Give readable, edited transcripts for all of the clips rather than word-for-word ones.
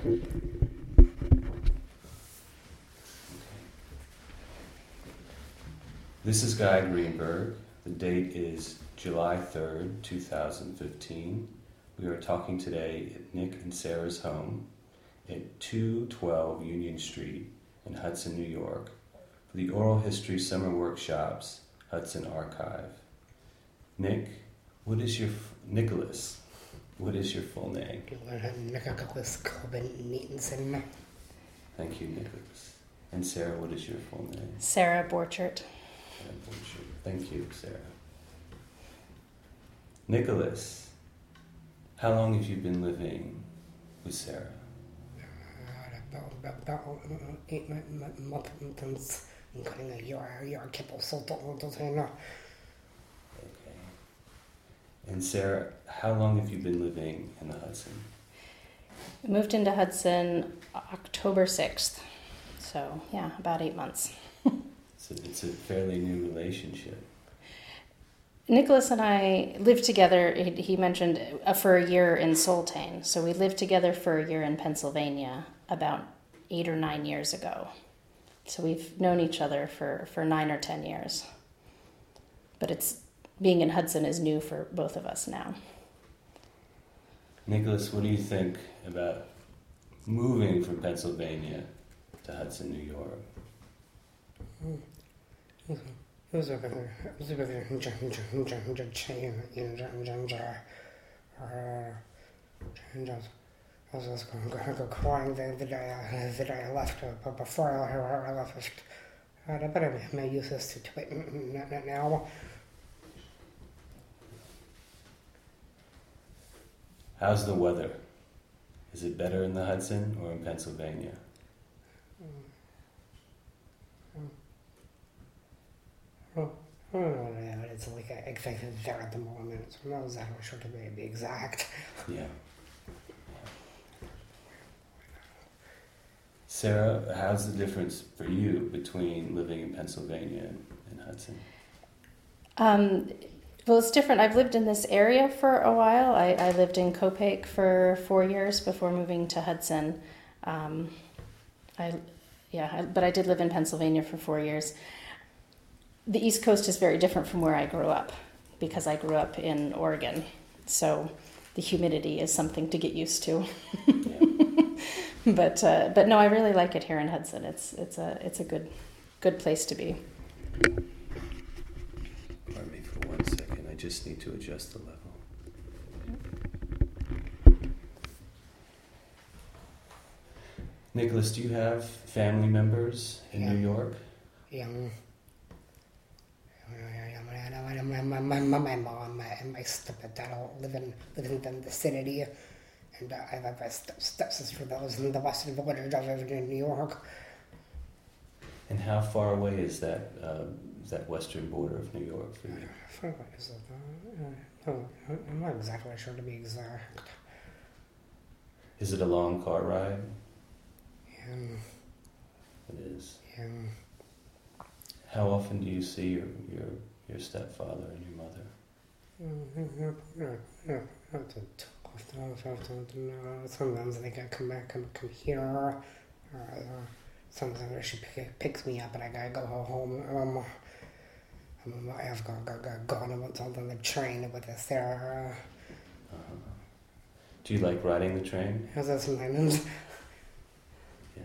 This is Guy Greenberg. The date is July 3rd, 2015. We are talking today at Nick and Sarah's home at 212 Union Street in Hudson, New York, for the Oral History Summer Workshops, Hudson Archive. Nicholas, what is your full name? Nicholas Coben Neatonson. Thank you, Nicholas. And Sarah, what is your full name? Sarah Borchert. Thank you, Sarah. Nicholas, how long have you been living with Sarah? About 8 months, including a year couple so Okay. And Sarah, how long have you been living in the Hudson? I moved into Hudson October 6th. So, yeah, about 8 months. So it's a fairly new relationship. Nicholas and I lived together, he mentioned, for a year in Soltane. So we lived together for a year in Pennsylvania about 8 or 9 years ago. So we've known each other for 9 or 10 years. But being in Hudson is new for both of us now. Nicholas, what do you think about moving from Pennsylvania to Hudson, New York? It was a bit I was just going to go crying the day I left, but before I left, I better make use to it now. How's the weather? Is it better in the Hudson or in Pennsylvania? It's like exactly there at the moment, so I'm not exactly sure to be exact. Yeah. Sarah, how's the difference for you between living in Pennsylvania and Hudson? Well, it's different. I've lived in this area for a while. I lived in Copiague for 4 years before moving to Hudson. But I did live in Pennsylvania for 4 years. The East Coast is very different from where I grew up because I grew up in Oregon. So the humidity is something to get used to. But no, I really like it here in Hudson. It's a good place to be. Pardon me for 1 second. I just need to adjust the level. Nicholas, do you have family members in New York? Yeah. My mom and my stepdad all live in the vicinity, and I have a stepsister that lives in the Western Village of New York. And how far away is that western border of New York for you? What is it? I'm not exactly sure to be exact. Is it a long car ride? Yeah. It is. Yeah. How often do you see your stepfather and your mother? Sometimes they come back, come here. Sometimes she picks me up and I gotta go home. I've gone on the train with Sarah. Do you like riding the train? Sometimes. Yeah.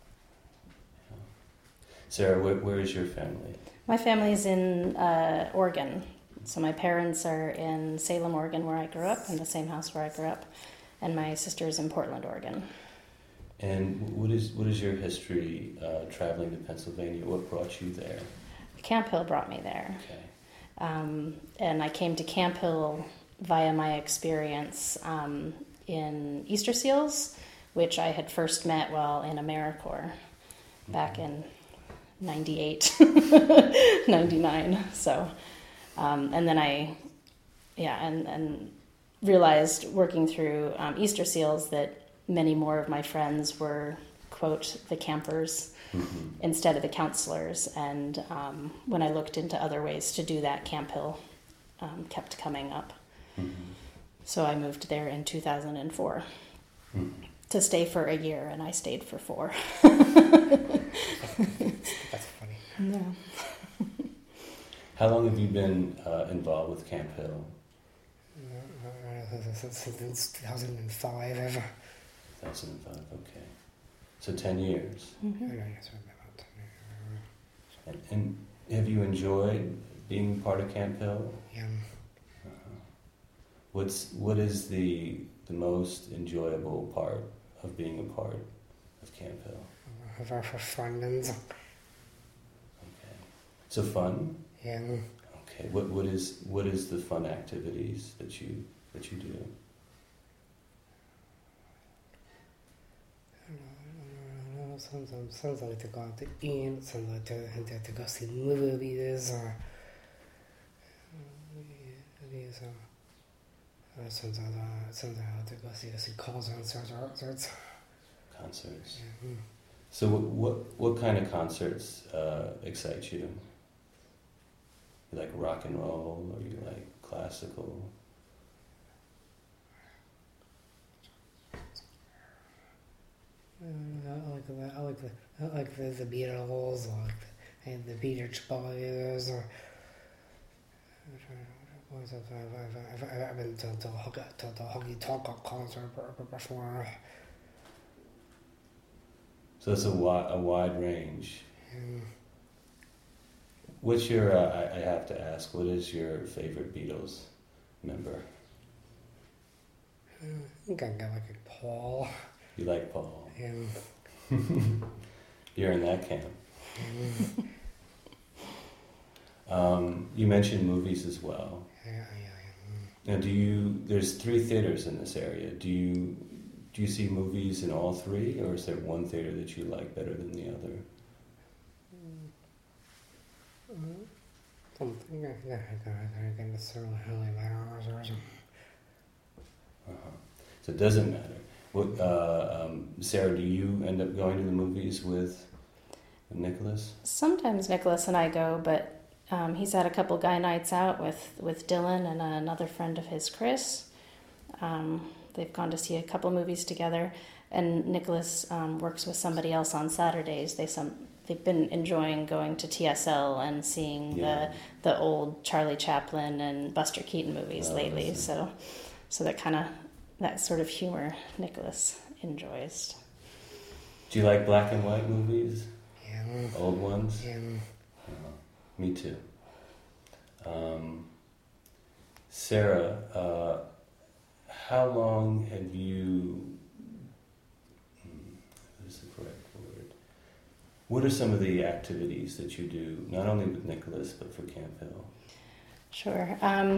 Sarah, where is your family? My family's in Oregon. So my parents are in Salem, Oregon, where I grew up, in the same house where I grew up. And my sister's in Portland, Oregon. And what is your history traveling to Pennsylvania? What brought you there? Camp Hill brought me there. Okay. And I came to Camp Hill via my experience in Easter Seals, which I had first met while in AmeriCorps back in 98, 99. So, and then and realized working through Easter Seals that many more of my friends were, quote, the campers instead of the counselors. And when I looked into other ways to do that, Camp Hill kept coming up. So I moved there in 2004. to stay for a year, and I stayed for 4. That's funny. Yeah. How long have you been involved with Camp Hill? Since 2005. 2005, okay. So 10 years. And have you enjoyed being part of Camp Hill? Yeah. What is the most enjoyable part of being a part of Camp Hill? For fun and Okay. So fun? yeah. Okay. What is the fun activities that you do? Sometimes I like to go out to eat, sometimes I like to go see movies, or sometimes I like to go see concerts. Concerts. Yeah. So what kind of concerts excite you? You like rock and roll, or you like classical? I like the Beatles, and the Beach Boys, or I've been to the Honky Tonk concert before. So it's a wide range. And What's your? I have to ask. What is your favorite Beatles member? I think I got like a Paul. You like Paul? And You're in that camp. You mentioned movies as well. yeah. Now, there's 3 theaters in this area. Do you see movies in all 3, or is there one theater that you like better than the other? Something I can necessarily matter or something. So it doesn't matter. What, Sarah, do you end up going to the movies with Nicholas? Sometimes Nicholas and I go, but he's had a couple guy nights out with Dylan and another friend of his, Chris. They've gone to see a couple movies together, and Nicholas works with somebody else on Saturdays. They've been enjoying going to TSL and seeing the old Charlie Chaplin and Buster Keaton movies lately. So that sort of humor Nicholas enjoys. Do you like black and white movies? Yeah. Old ones? Yeah. Me too. Sarah, how long have you... what is the correct word? What are some of the activities that you do, not only with Nicholas, but for Camp Hill? Sure.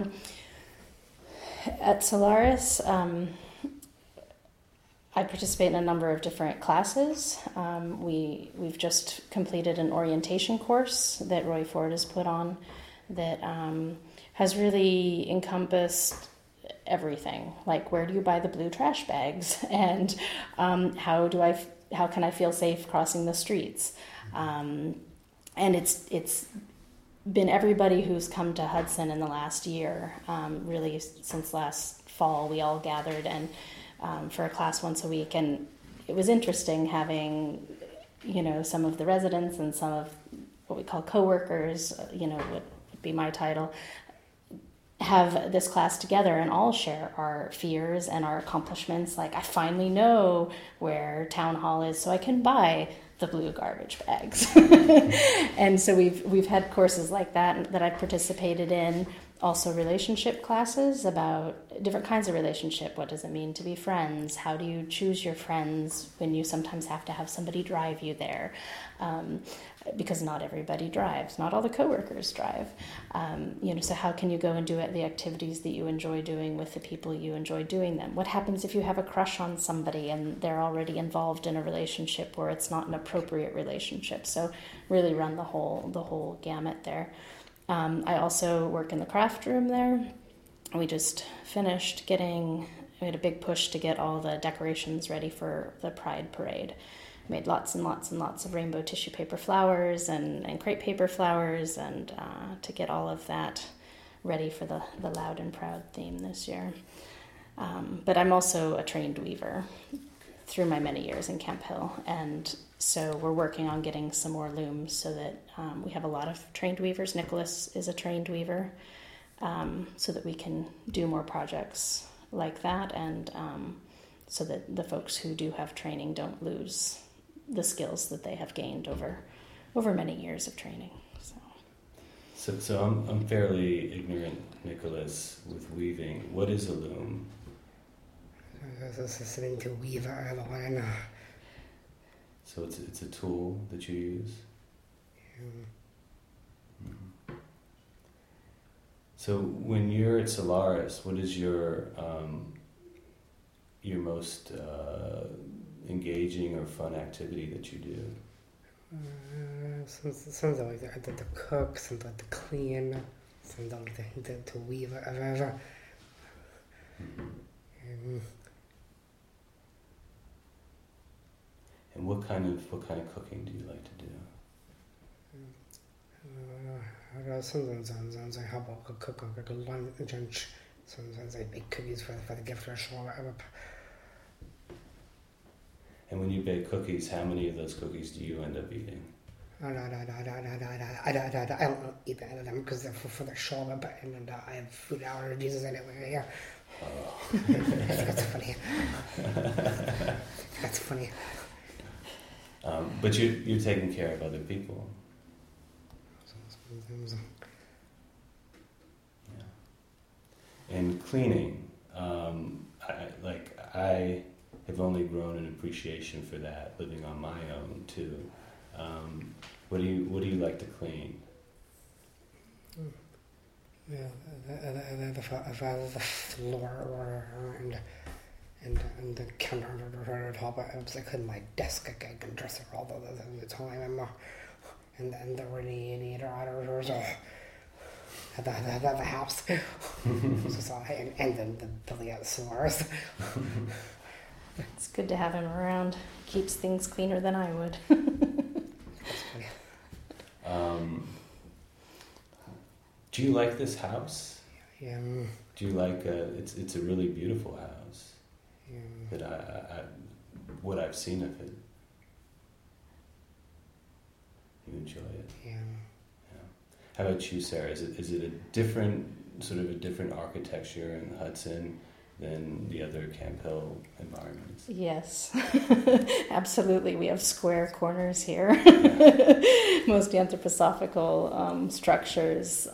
At Solaris, I participate in a number of different classes. We've just completed an orientation course that Roy Ford has put on that has really encompassed everything. Like, where do you buy the blue trash bags, and how can I feel safe crossing the streets? And it's been everybody who's come to Hudson in the last year. Really, since last fall, we all gathered and for a class once a week, and it was interesting having, some of the residents and some of what we call coworkers, would be my title, have this class together and all share our fears and our accomplishments. Like, I finally know where town hall is, so I can buy the blue garbage bags. And so we've had courses like that I've participated in. Also relationship classes about different kinds of relationship. What does it mean to be friends? How do you choose your friends when you sometimes have to have somebody drive you there? Because not everybody drives. Not all the coworkers drive. So how can you go and do the activities that you enjoy doing with the people you enjoy doing them? What happens if you have a crush on somebody and they're already involved in a relationship where it's not an appropriate relationship? So really run the whole gamut there. I also work in the craft room there. We just finished we had a big push to get all the decorations ready for the Pride Parade. Made lots and lots and lots of rainbow tissue paper flowers and crepe paper flowers, and to get all of that ready for the Loud and Proud theme this year. But I'm also a trained weaver. through my many years in Camp Hill, and so we're working on getting some more looms so that we have a lot of trained weavers. Nicholas is a trained weaver, so that we can do more projects like that, and so that the folks who do have training don't lose the skills that they have gained over many years of training. So I'm fairly ignorant, Nicholas, with weaving. What is a loom? This is something to weave a line. So it's a tool that you use? So when you're at Solaris, what is your most engaging or fun activity that you do? Sometimes I like to cook, sometimes to clean, sometimes to weave. And what kind of cooking do you like to do? Sometimes I help cook like a lunch. Sometimes I bake cookies for the gifters. And when you bake cookies, how many of those cookies do you end up eating? I don't eat any of them because they're for the show, but I have food allergies anyway. Yeah. Oh. That's funny. That's funny. But you're taking care of other people. Yeah. And cleaning, I have only grown an appreciation for that living on my own too. What do you like to clean? Yeah, the floor and the counter on top. I was like on my desk. I can dress it all the time. And the radiator auditors at the house. And then the Billy at Solaris. It's good to have him around. Keeps things cleaner than I would. Do you like this house? Yeah. Do you like it's a really beautiful house. Yeah. That I what I've seen of it. You enjoy it? Yeah. How about you, Sarah? Is it a different architecture in the Hudson than the other Camp Hill environments? Yes, absolutely. We have square corners here. Most anthroposophical structures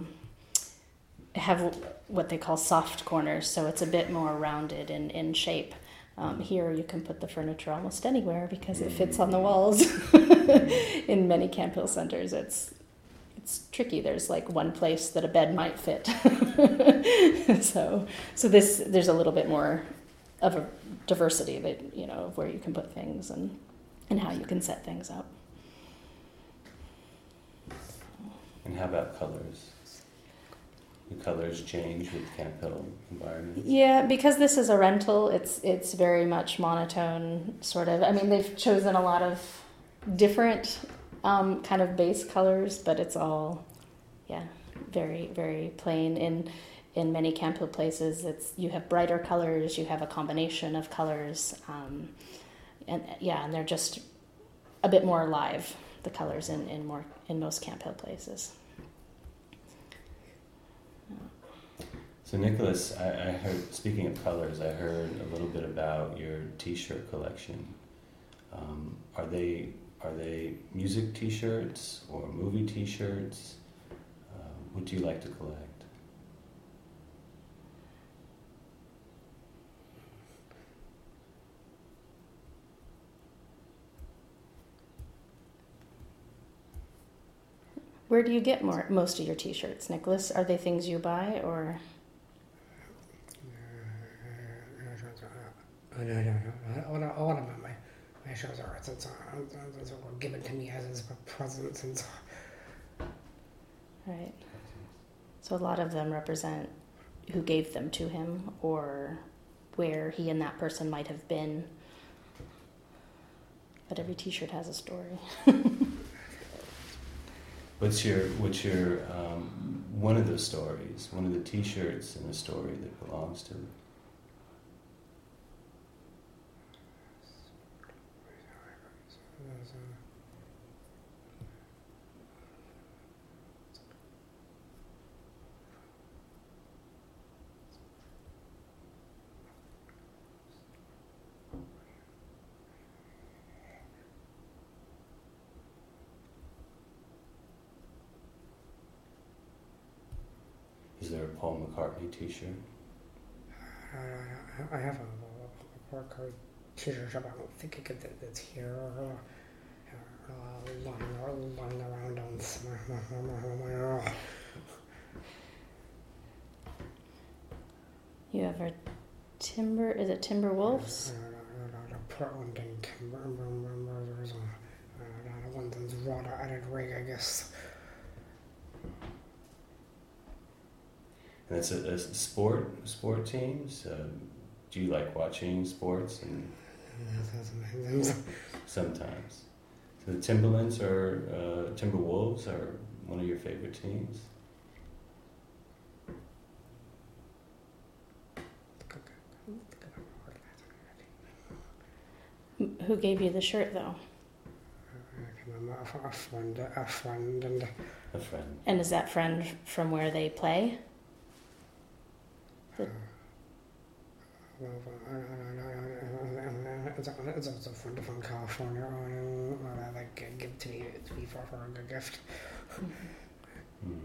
have what they call soft corners, so it's a bit more rounded in shape. Here you can put the furniture almost anywhere because it fits on the walls. In many Camp Hill centers, it's tricky. There's like one place that a bed might fit. so there's a little bit more of a diversity that, of where you can put things and how you can set things up. And how about colors? Do colors change with Camp Hill environments? Yeah, because this is a rental, it's very much monotone, sort of. I mean, they've chosen a lot of different kind of base colors, but it's all, very, very plain. In many Camp Hill places, you have brighter colors, you have a combination of colors, and they're just a bit more alive, the colors in most Camp Hill places. So Nicholas, I heard, speaking of colors, I heard a little bit about your T-shirt collection. Are they music T-shirts or movie T-shirts? What do you like to collect? Where do you get most of your T-shirts, Nicholas? Are they things you buy or? All of my shows are given to me as presents and so. Right. So a lot of them represent who gave them to him or where he and that person might have been. But every T-shirt has a story. What's your one of the stories, one of the T-shirts in a story that belongs to it? there a Paul McCartney T-shirt? I have a Paul McCartney t-shirt, but I don't think it's here. Lying around on somewhere. You have a is it Timberwolves? Portland and Timber. There's one that's rather added rig, I guess. And it's a sport teams. Do you like watching sports? And sometimes. So the Timberlands or Timberwolves are one of your favorite teams. Who gave you the shirt, though? A friend. A friend. And is that friend from where they play? It's also a friend from California. I like give to me for a good gift. Mm.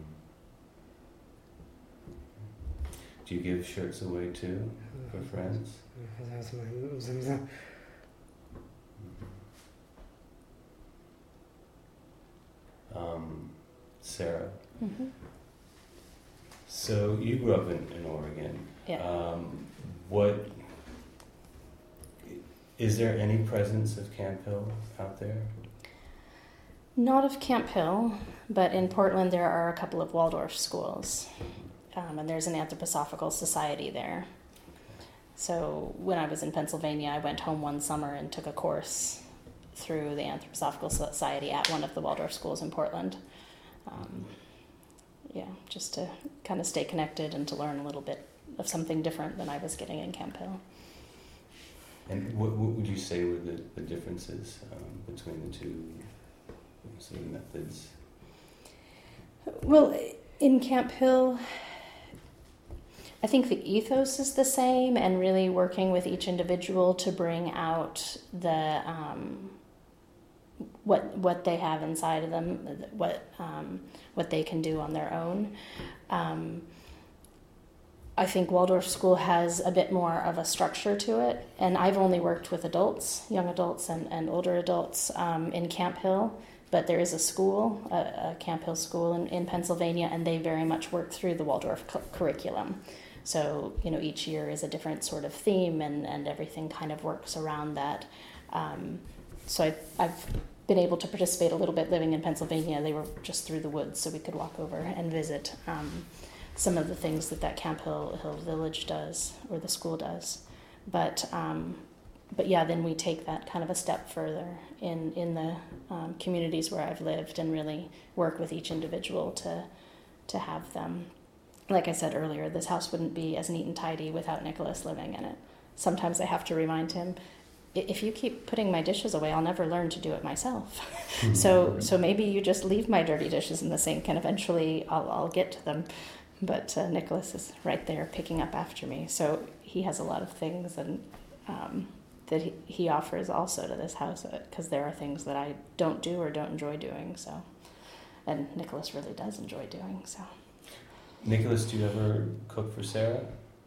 Do you give shirts away too for friends? That's my Sarah. Mm-hmm. So you grew up in Oregon. Yeah. What is there any presence of Camp Hill out there? Not of Camp Hill, but in Portland there are a couple of Waldorf schools, and there's an anthroposophical society there. So when I was in Pennsylvania, I went home one summer and took a course through the Anthroposophical Society at one of the Waldorf schools in Portland. Just to kind of stay connected and to learn a little bit of something different than I was getting in Camp Hill. And what would you say were the differences between the two sort of methods? Well, in Camp Hill, I think the ethos is the same, and really working with each individual to bring out the what they have inside of them, what they can do on their own. I think Waldorf School has a bit more of a structure to it, and I've only worked with adults, young adults and older adults in Camp Hill, but there is a school, a Camp Hill school in Pennsylvania, and they very much work through the Waldorf curriculum. So, each year is a different sort of theme, and everything kind of works around that. So I've been able to participate a little bit living in Pennsylvania. They were just through the woods, so we could walk over and visit some of the things that Camp Hill Village does, or the school does. But yeah, then we take that kind of a step further in the communities where I've lived, and really work with each individual to have them. Like I said earlier, this house wouldn't be as neat and tidy without Nicholas living in it. Sometimes I have to remind him, if you keep putting my dishes away, I'll never learn to do it myself. So maybe you just leave my dirty dishes in the sink, and eventually I'll get to them. But Nicholas is right there picking up after me. So he has a lot of things and that he offers also to this house, because there are things that I don't do or don't enjoy doing. So, and Nicholas really does enjoy doing so. Nicholas, do you ever cook for Sarah?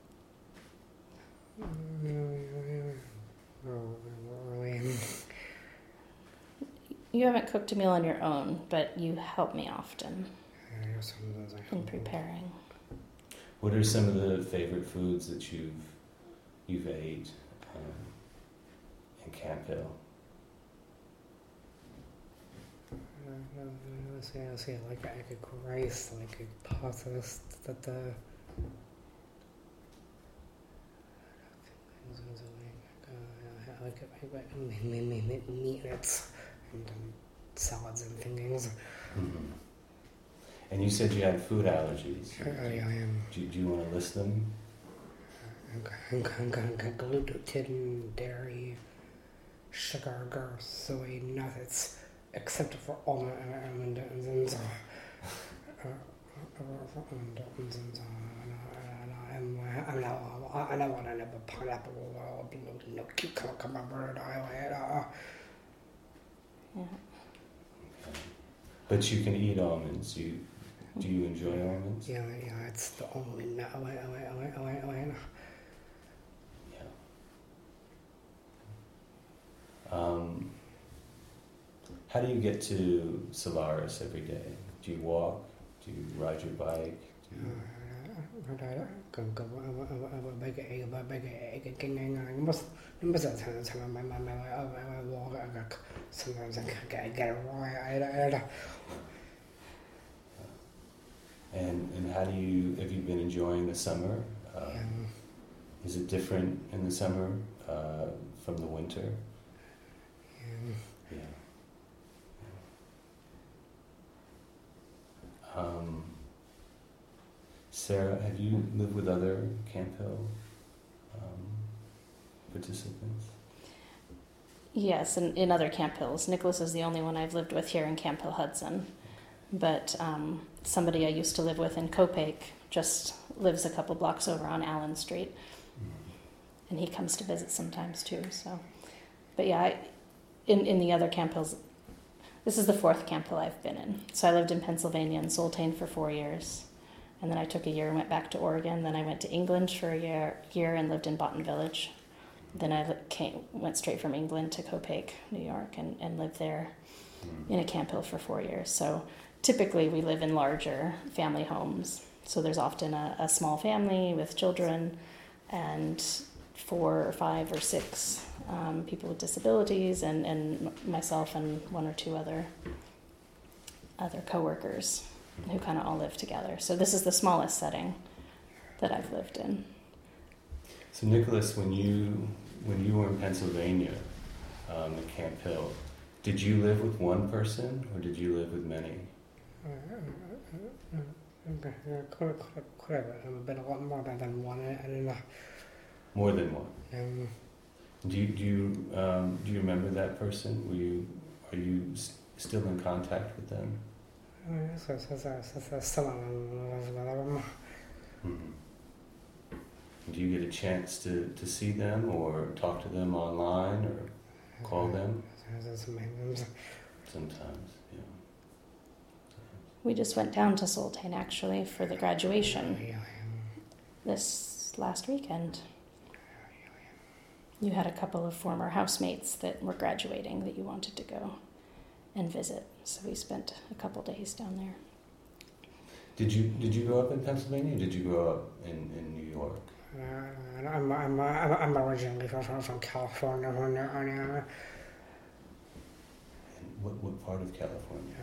You haven't cooked a meal on your own, but you help me often in preparing. What are some of the favorite foods that you've ate in Camp Hill? I say like rice, like pastas, that I like meats and salads and things. Mm-hmm. And you said you had food allergies. I am. Do you want to list them? Gluten, dairy, sugar, soy, nuts, except for almond and I don't want to have a pineapple, no cucumber, Yeah. But you can eat almonds. Do you enjoy ornaments? Yeah, it's the only way. Yeah. How do you get to Solaris every day? Do you walk? Do you ride your bike? Do you... Sometimes I get it wrong. And how do you, have you been enjoying the summer? Is it different in the summer from the winter? Yeah. Sarah, have you lived with other Camp Hill participants? Yes, in other Camp Hills. Nicholas is the only one I've lived with here in Camp Hill Hudson. But somebody I used to live with in Copac just lives a couple blocks over on Allen Street. And he comes to visit sometimes too. So, but yeah, in the other Camp Hills, this is the fourth Camp Hill I've been in. So I lived in Pennsylvania in Soltane for 4 years. And then I took a year and went back to Oregon. Then I went to England for a year and lived in Boynton Village. Then I went straight from England to Copac, New York, and lived there in a Camp Hill for 4 years. So typically we live in larger family homes. So there's often a small family with children and 4 or 5 or 6 people with disabilities and myself and 1 or 2 other coworkers who kind of all live together. So this is the smallest setting that I've lived in. So Nicholas, when you were in Pennsylvania at Camp Hill, did you live with one person or did you live with many? Could have been a lot more than one. More than one. Do you remember that person? Are you still in contact with them? Some of them. Do you get a chance to see them or talk to them online or call them? Sometimes, yeah. We just went down to Soltane actually for the graduation this last weekend. You had a couple of former housemates that were graduating that you wanted to go and visit, so we spent a couple days down there. Did you grow up in Pennsylvania or did you grow up in New York? I'm originally from California. And what part of California?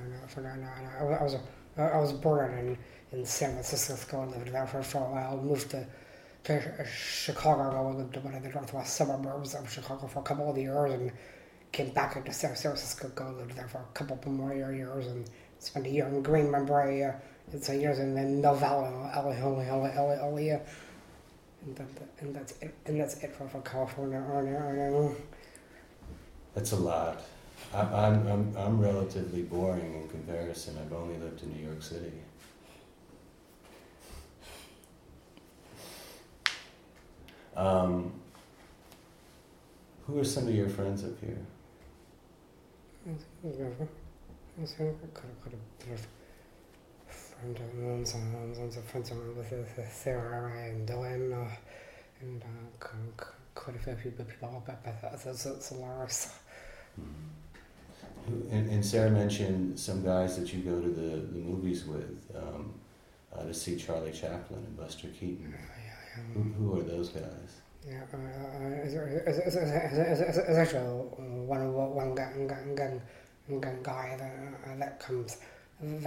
I was born in San Francisco and lived there for a while. Moved to Chicago. I lived in one of the northwest suburbs of Chicago for a couple of years and came back into San Francisco. Lived there for a couple more years and spent a year in Greenman Bray. And some years in Mill Valley, LA. And that's it for California. That's a lot. I'm relatively boring in comparison. I've only lived in New York City. Who are some of your friends up here? Friends with Sarah and Dylan and quite a few people up at Solaris. And Sarah mentioned some guys that you go to the movies with to see Charlie Chaplin and Buster Keaton. Who are those guys? Yeah, it's actually one guy that comes and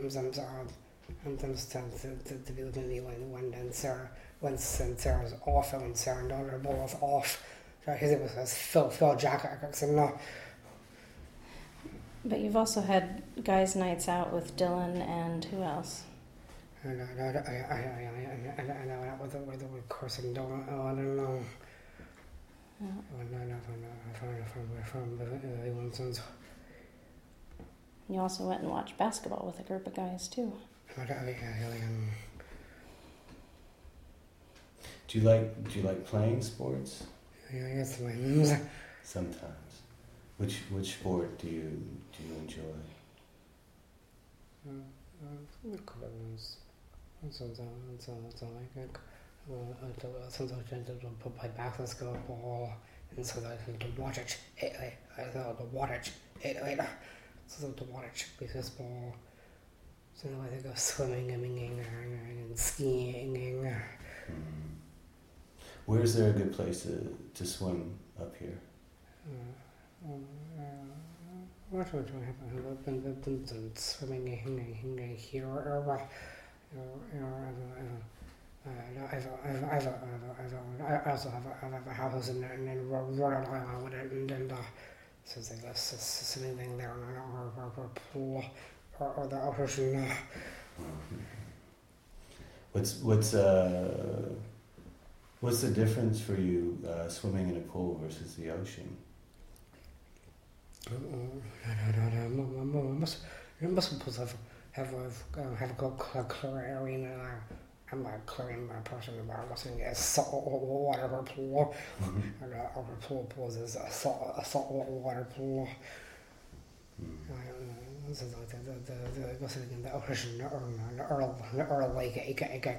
to be with me when Sarah's off and Sarah and Donna are both off. His name was Phil Jackson. But you've also had guys' nights out with Dylan and who else? I know that with Carson Dylan. I don't know. You also went and watched basketball with a group of guys too. Do you like playing sports? Yes, Sometimes. Which sport do you enjoy? play basketball, and so that to watch it, I thought to watch it later, so to watch baseball, so I think of swimming and skiing. Mm. Where is there a good place to swim up here? What would have been swimming here or I also have a house in Rhode Island, and so it's like swimming thing there or pool or the ocean. What's the difference for you swimming in a pool versus the ocean? Most pools have a chlorine. I'm a chlorine person about what's in a salt water pool. Mm-hmm. And our pool is a salt water pool. So the goes in the ocean or lake.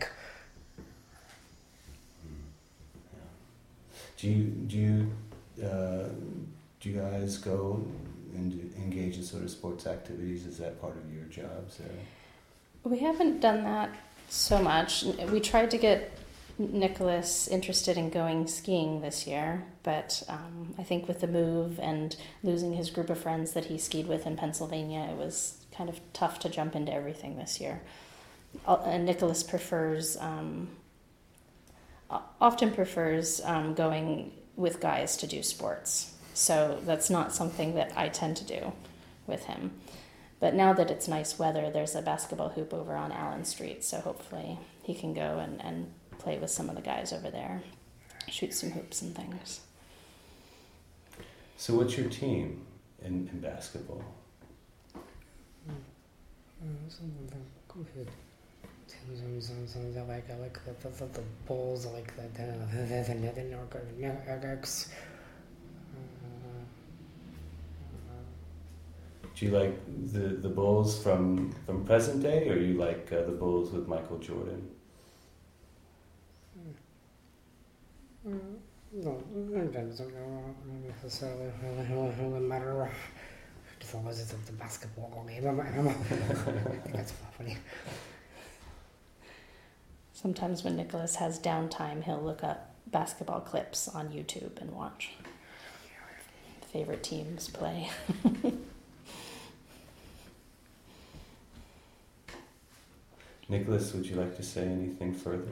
Do you guys go and engage in sort of sports activities? Is that part of your job, Sarah? We haven't done that so much. We tried to get Nicholas interested in going skiing this year, but I think with the move and losing his group of friends that he skied with in Pennsylvania, it was kind of tough to jump into everything this year. And Nicholas often prefers going with guys to do sports. So that's not something that I tend to do with him. But now that it's nice weather, there's a basketball hoop over on Allen Street, so hopefully he can go and play with some of the guys over there, shoot some hoops and things. So what's your team in basketball? Something like the Bulls, like the Nuggets. Do you like the Bulls from present day, or you like the Bulls with Michael Jordan? No, it doesn't necessarily really matter. As long as it's a basketball game, I think that's funny. Sometimes when Nicholas has downtime, he'll look up basketball clips on YouTube and watch favorite teams play. Nicholas, would you like to say anything further?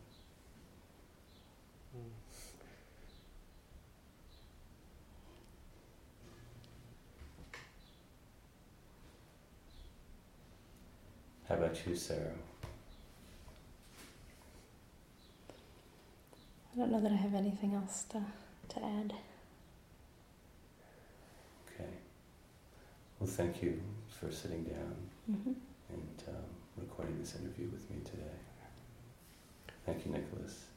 How about you, Sarah? I don't know that I have anything else to add. Okay. Well, thank you for sitting down and recording this interview with me today. Thank you, Nicholas.